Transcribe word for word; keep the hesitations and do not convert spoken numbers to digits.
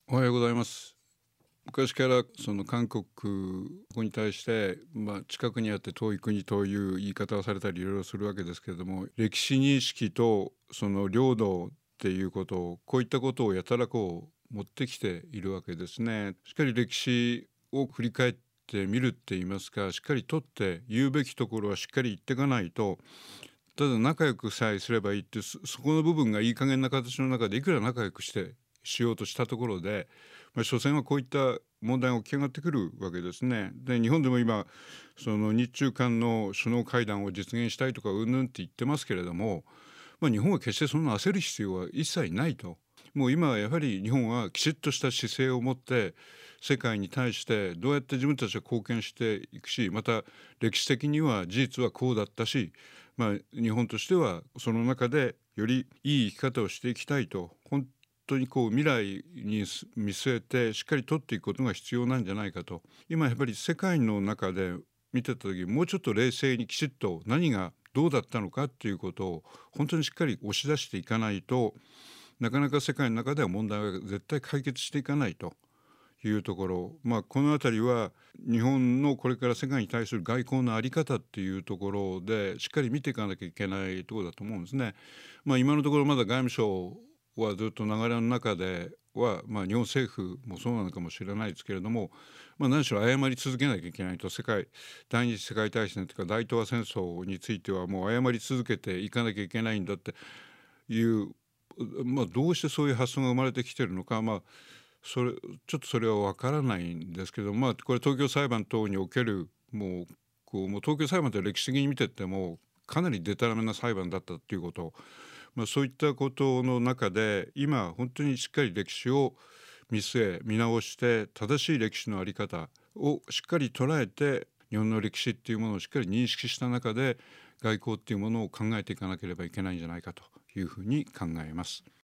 おはようございます。昔からその韓国に対して、まあ、近くにあって遠い国という言い方をされたりいろいろするわけですけれども、歴史認識とその領土っていうことを、こういったことをやたらこう持ってきているわけですね。しっかり歴史を振り返ってみるって言いますか、しっかりとって言うべきところはしっかり言っていかないと、ただ仲良くさえすればいいって、そそこの部分がいい加減な形の中でいくら仲良くしてしようとしたところで、まあ、所詮はこういった問題が起き上がってくるわけですね。で、日本でも今その日中間の首脳会談を実現したいとかうんぬんって言ってますけれども、まあ、日本は決してそんな焦る必要は一切ないと。もう今はやはり日本はきちっとした姿勢を持って世界に対してどうやって自分たちが貢献していくし、また歴史的には事実はこうだったし、まあ、日本としてはその中でよりいい生き方をしていきたいと、本当にこう未来に見据えてしっかり取っていくことが必要なんじゃないかと。今やっぱり世界の中で見てた時、もうちょっと冷静にきちっと何がどうだったのかっていうことを本当にしっかり押し出していかないと、なかなか世界の中では問題が絶対解決していかないというところ、まあ、このあたりは日本のこれから世界に対する外交の在り方っていうところでしっかり見ていかなきゃいけないところだと思うんですね。まあ、今のところまだ外務省はずっと流れの中では、まあ、日本政府もそうなのかもしれないですけれども、まあ、何しろ謝り続けなきゃいけないと。世界第二次世界大戦というか大東亜戦争についてはもう謝り続けていかなきゃいけないんだっていう、まあ、どうしてそういう発想が生まれてきているのか、まあ、それちょっとそれは分からないんですけど、まあ、これ東京裁判等におけるもうこうもう東京裁判って歴史的に見てってもかなりデタラメな裁判だったっていうこと、まあ、そういったことの中で今本当にしっかり歴史を見据え見直して正しい歴史の在り方をしっかり捉えて、日本の歴史っていうものをしっかり認識した中で外交っていうものを考えていかなければいけないんじゃないかというふうに考えます。